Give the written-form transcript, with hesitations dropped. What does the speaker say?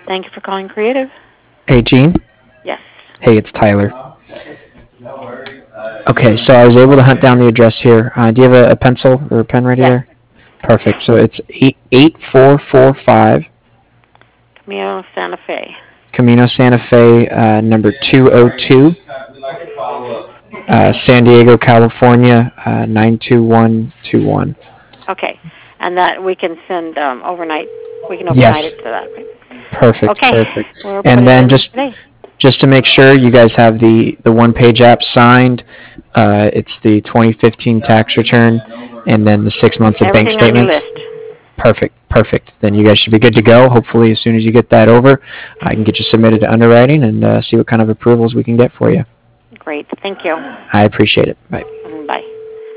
Thank you for calling Creative. Hey, Gene. Yes. Hey, it's Tyler. Okay, so I was able to hunt down the address here. Do you have a pencil or a pen ready Yes. there? Perfect. So it's 8445 Camino Santa Fe. Camino Santa Fe, number 202, San Diego, California, 92121. Okay. And that we can send overnight. We can overnight Yes. it to that. Perfect. Okay. Perfect. We'll put And it then in just today. just to make sure you guys have the one-page app signed, it's the 2015 tax return, and then the 6 months of bank Everything on your statements. list. Perfect, perfect. Then you guys should be good to go. Hopefully, as soon as you get that over, I can get you submitted to underwriting and see what kind of approvals we can get for you. Great. Thank you. I appreciate it. Bye.